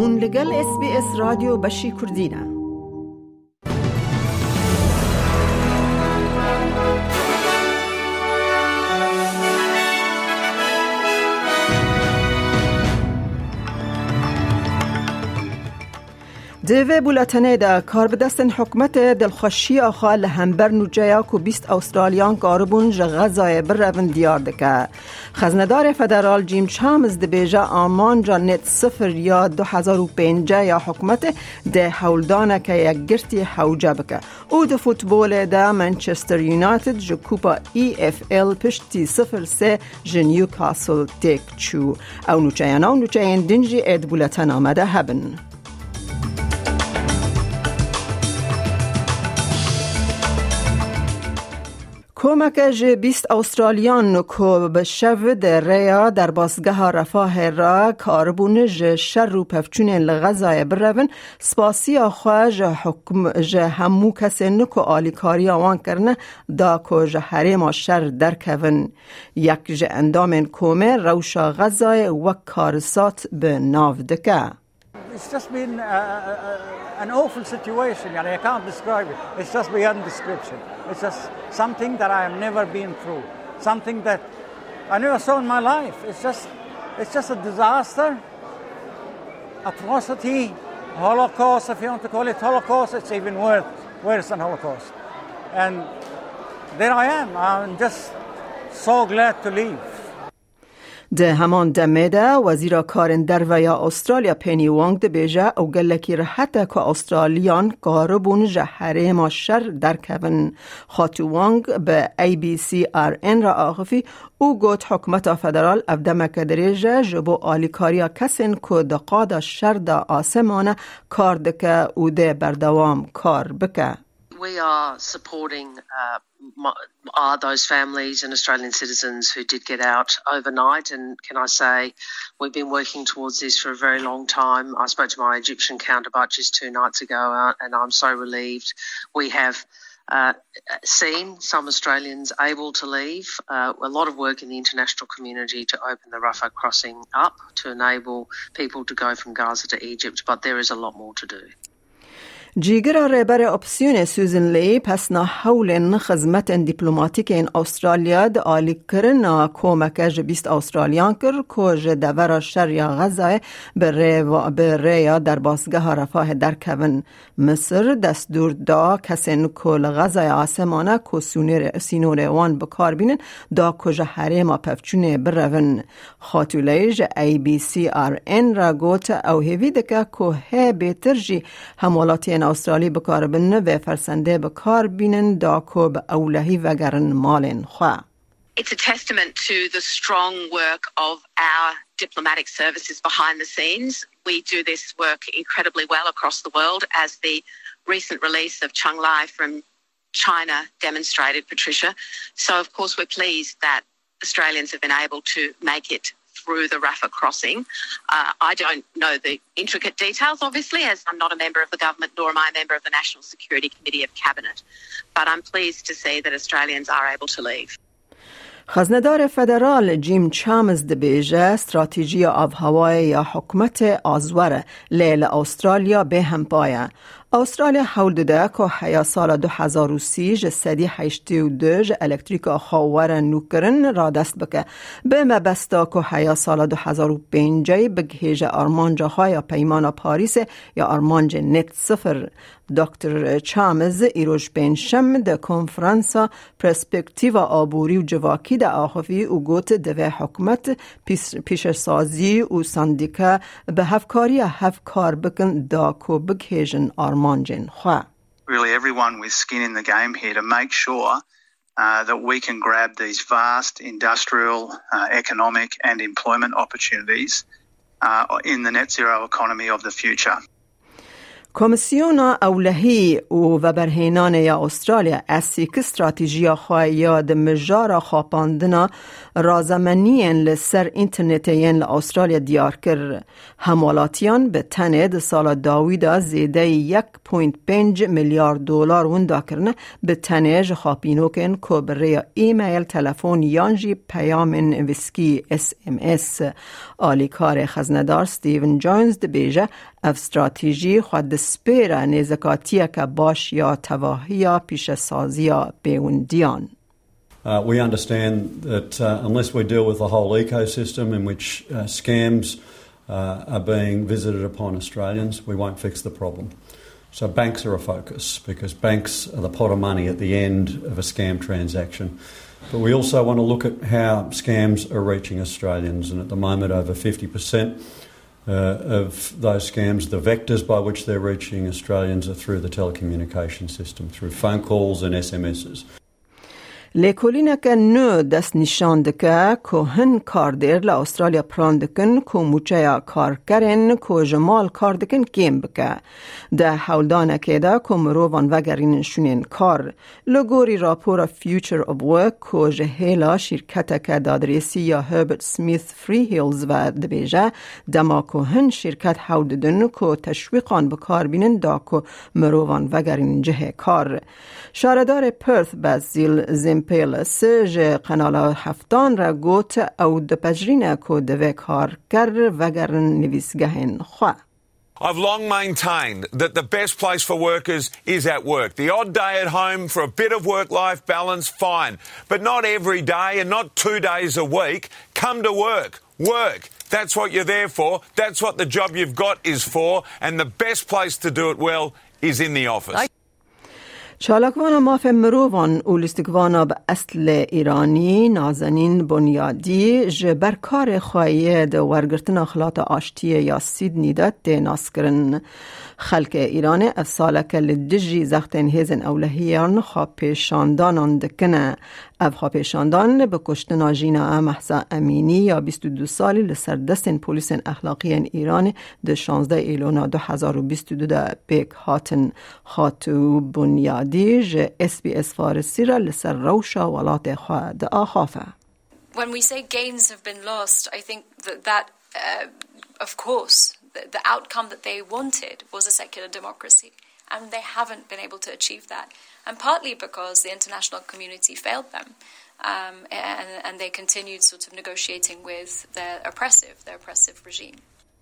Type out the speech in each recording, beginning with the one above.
هون لگل SBS رادیو بشی کردینه. دوی بولتنه دا کار بدستن حکمت دلخوشی آخوا لهمبر نوجایا که 20 استرالیان کاربون غزای برون دیار دکه. خزندار فدرال جیم چامز ده بیجا آمان جا نت 0 یا 2005 یا حکمت ده حولدانه که یک گرتی حوجه بکه. او ده فوتبول ده منچستر یونایتد جو کوپا EFL پشتی 0-3 جنیو کاسل تیک چو. او نوجایانا و نوجاین دنجی اید بولتن آمده هبن. کمک 20 استرالیان که به شو در ریا در بازگاه رفاه را کاربون شر و پفچون لغزای برون سپاسی آخوا حکم همو کسی نکو آلیکاری آوان کرنه دا که حریم شر در کون یک اندام کومه روشا غزای و کارسات به ناو دکه. It's just been an awful situation. I can't describe it. It's just beyond description. It's just something that I have never been through. Something that I never saw in my life. It's just a disaster, atrocity, Holocaust, if you want to call it Holocaust. It's even worse than Holocaust. And there I am. I'm just so glad to leave. ده همان دمه ده وزیر کارن در ویا استرالیا پینی وانگ ده بیجه او گلکی رحته که استرالیان کاربون جهره ما شر در کون. خاتو وانگ به ABCRN را آخفی او گوت حکمت فدرال افدمک دریجه جبو آلیکاریا کسین که دقاد شر ده آسمانه کار دکه او ده بردوام کار بکه. We are supporting those families and Australian citizens who did get out overnight, and can I say we've been working towards this for a very long time. I spoke to my Egyptian counterpart just 2 nights ago and I'm so relieved. We have seen some Australians able to leave. A lot of work in the international community to open the Rafah crossing up to enable people to go from Gaza to Egypt, but there is a lot more to do. جیگر رهبر اپسیون سوزن لی پس نا حول خدمت دیپلماتیک این استرالیا د آلی کرنا کمک 20 استرالیان کر که دور شریا غزه به ریا در بازگاه رفاه در کون. مصر دستور دا کسین کل غزه آسمانه که سینور وان بکار بینن دا کجا حریم پفچونه برون. خاتولیج ABCRN را گوت او هیوی دکه که ها بهتر جی همولاتی استرالی بکار بینن و فرسنده بکار بینن دا که به اولهی وگرن مالن خواه. It's a testament to the strong work of our diplomatic services behind the scenes. We do this work incredibly well across the world, as the recent release of Cheng Lai from China demonstrated, Patricia. So of course we're pleased that Australians have been able to make it through the Rafah crossing. I don't know the intricate details, obviously, as I'm not a member of the government, nor am I a member of the National Security Committee of Cabinet. But I'm pleased to see that Australians are able to leave. خزندار فدرال جیم چامز ده بیجه استراتیجی آب هوای یا حکمت آزوره لیل استرالیا به هم پایه. استرالیا حول داده که حیا سال 2030 سدی 82 الکتریک خاور نوکرن را دست بکه. به مبستا که حیا سال 2005 بگهیج آرمانجا های پیمان پاریس یا آرمانج نت 0. دکتر چامز ایروش پنجشنبه ده کنفرانسا پرسپکتیو آبوری و جواکی ده آخفی و گوت دوه حکمت پیشسازی و سندیکا به هفکاری هفکار بکن دا که بگهیجن آرمانجن خواه. Really everyone with skin in the game here to make sure that we can grab these vast industrial, economic and employment opportunities in the net zero economy of the future. کمیسیون اولهی و برهینان یا استرالیا اسیک استراتیجیا خواهی د مجار خواپاندنا رازمنین لسر اینترنتین لأسترالیا دیار کر. حمالاتیان به تنه سال داویدا زیده 1.5 میلیارد دلار وندا کرنه به تنه جخاپینوکن کبره ایمیل تلفون یانجی پیام ویسکی SMS. آلیکار خزندار ستیون جونز دبیجه اف استراتیجی خود سپیره نزکاتیه که باش یا تواهی پیش سازی بیوندیان. We understand that unless we deal with the whole ecosystem in which scams are being visited upon Australians, we won't fix the problem. So banks are a focus because banks are the pot of money at the end of a scam transaction. But we also want to look at how scams are reaching Australians, and at the moment over 50% of those scams, the vectors by which they're reaching Australians are through the telecommunication system, through phone calls and SMSs. لیکولینه که نو دست نشان دکه که هن کار دیر لأسترالیا پران دکن که موچه کار کرن که جمال کار دکن کم بکه. ده حولدانه که ده که مروان وگرین شونین کار. لگوری راپور فیوچر آف ورک که جهیلا شرکت که دادرسی یا هربرت سمیث فری هیلز و دبیجه دما که هن شرکت حول دن که تشویقان بکار بینن دا که مروان وگرین جه کار. شاردار پرث بازیل زیمپیلس جه قنال هفتان را گوت او دپجرینه که دوه کار کر وگرن نویسگهن خواه. I've long maintained that the best place for workers is at work. The odd day at home for a bit of work-life balance, fine. But not every day and not 2 days a week. Come to work. Work. That's what you're there for. That's what the job you've got is for. And the best place to do it well is in the office. چالکوانا ماف مروان اولیستگوانا به اصل ایرانی نازنین بنیادی جبر کار خواهی ده ورگرتن اخلاط آشتی یا سیدنی ده ده ناس کرن. خلق ایران افسالک لدجی زختن هیزن اولهیان خواه پیشاندانان دکنه. اف خواه پیشاندان به کشتن آجینا محسا امینی یا 22 سالی لسردستن پولیس اخلاقی ایران ده 16 ایلونا 2022 ده بیک هاتن خاتو بنیادی جه SBS فارسی را لسر روشا ولات خواه ده آخافه. When we say gains have been lost, I think that of course, the outcome that they wanted was a secular democracy, and they haven't been able to achieve that. And partly because the international community failed them, and they continued sort of negotiating with their oppressive regime.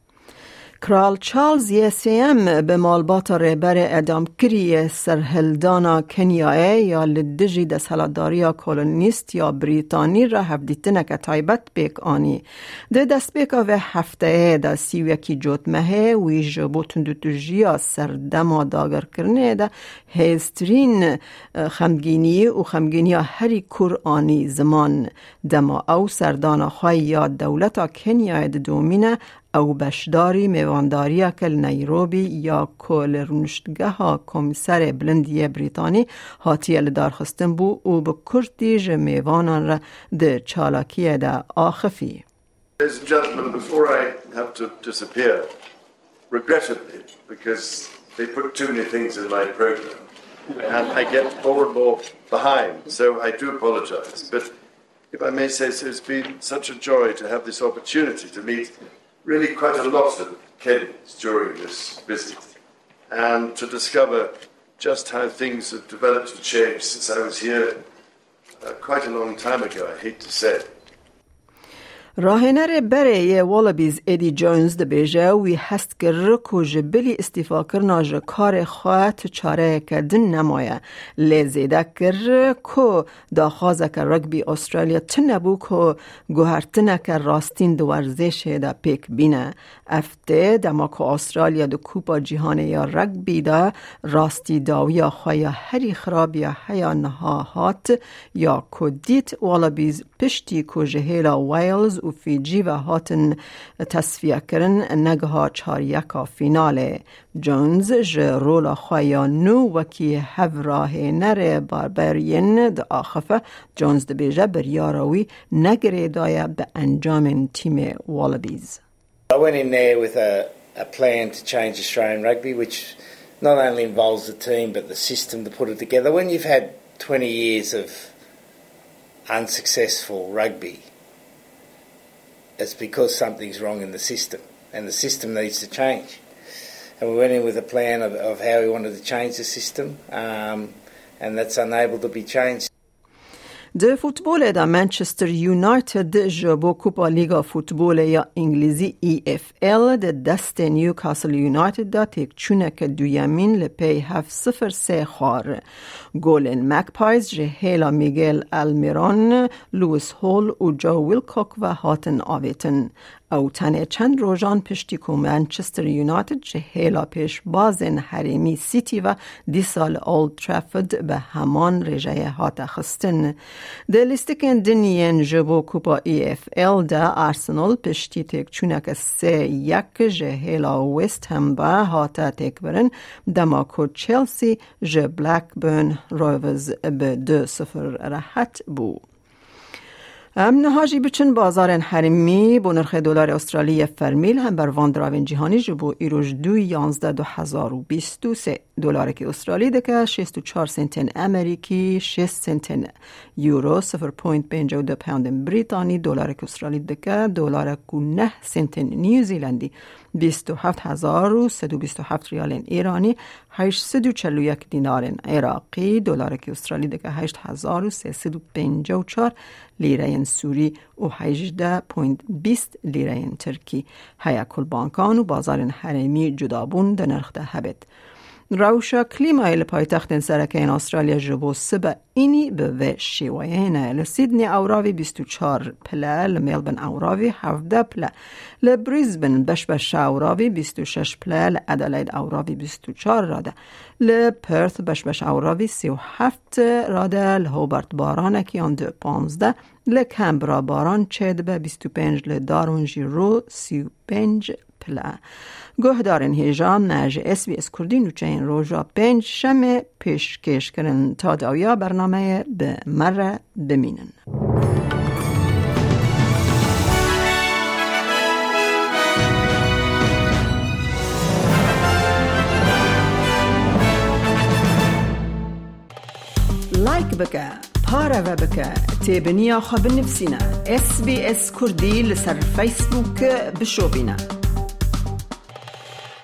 کرال چارلز یسیم به مالبات رهبر ادام کری سرهلدانا کنیای یا لدجی دست هلاداریا کولونیست یا بریتانی را هفدیتنه که تایبت بیک آنی. ده دست بیکا و هفته ده سیویکی جوتمه وی جبو تندوتوژیا سردما داگر کرنه ده هیسترین خمگینی و خمگینی هری کور آنی زمان دما او سردانا خواهی یا دولتا کنیای ده دومینه او بشداری میوانداری کل نیروبی یا کل رونشتگه ها کمیسر بلندی بریتانی هاتی لدارخستن بو او به کرتیج میوانان را ده چالاکی ده آخفی. Ladies and gentlemen, before I have to disappear, regrettably, because they put too many things in my program, and I get more and more behind, so I do apologize. But if I may say so, it's been such a joy to have this opportunity to meet really quite a lot of Kenyans during this visit, and to discover just how things have developed and changed since I was here quite a long time ago, I hate to say. راهنر بره والابیز ایدی جونز ده بیجه وی هست که رکو جبلی استیفا کرنا جه کار خواهد چاره کردن نمایه. لیزیده کر که داخوازه که رگبی استرالیا تنبو که گوهرتنه که راستین دو ورزش ده پیک بینه. افته دما که استرالیا دو کوپا جیهانه یا رگبی ده راستی داوی خواهی هری خراب یا حیا نهاهات یا که دیت والابیز پشتی که جهیلا ویلز و فیجی و هاتن تصفیه کرن نگها چاریکا فیناله. جونز جرولا خوایا نو وکی هفراه نره باربرین ده آخفه جونز ده بیجه بریاروی نگره دایه به انجام تیم والابیز. I went in there with a plan to change Australian rugby, which not only involves the team but the system to put it together. When you've had 20 years of unsuccessful rugby, it's because something's wrong in the system, and the system needs to change. And we went in with a plan of how we wanted to change the system, and that's unable to be changed. د فوتبال دا منچستر یونایتد جبو کوپا لیگا فوتبال یا انگلیزی EFL د دست نیوکاسل یونایتد دا تیک چونک دویمین لپی 7-0 خوار. گولن مکپایز جهیلا میگل المیران، لویس هول و جو ویلکوک و هاتن آویتن. او تنه چند روزان پشتی که منچستر یونایتد جهیلا پیش بازن حریمی سیتی و دی سال اولد ترافورد به همان رجای هات خستن. ده لیستکن دنین جبو کوپا EFL ده ارسنال پشتی تک چونک 3-1 جهیلا ویست هم به هات تک برن، دماکو چلسی جه بلکبرن رویورز به 2-0 راحت بو. نهاجی بچن بازار حرمی با نرخ دلار استرالی فرمیل هم بر وان دراوین جهانی جبو ایروش 2/11/2023 دلار که استرالی دکه 64 سنت امریکی، 6 سنت یورو، 0.52 پوند بریتانی دلار که استرالی دکه، دلار که 9 سنت نیوزیلندی 27,127 ریال ایرانی، 841 دینار عراقی، دلار که استرالی دکه 8,354 لیره سوری و 18.20 لیره ترکی. هیا کل بانکان و بازار حرمی جدابون در نرخ ده هبت. روشا کلیمای پایتخت سرکین استرالیا جبو سبا اینی به و شیوینه. لسیدنی اوراوی 24 پله، لملبن اوراوی 17 پله، لبریزبن بش اوراوی 26 پله، لادلاید اوراوی 24 راده، لپرث بش اوراوی 37 راده، لهوبارت بارانکی آن 15، لکمبرا باران چید به 25، لدارونجی رو 35 پله. گهدارن هیجام ناج SBS کردی نوچه این روژا 5 شمه پیشکش کرن تا داویا برنامه به مره بمینن. لایک بکه، پاره و بکه، تیبنیا خواب نفسینا. SBS کردی لسر فیسبوک بشو بینا.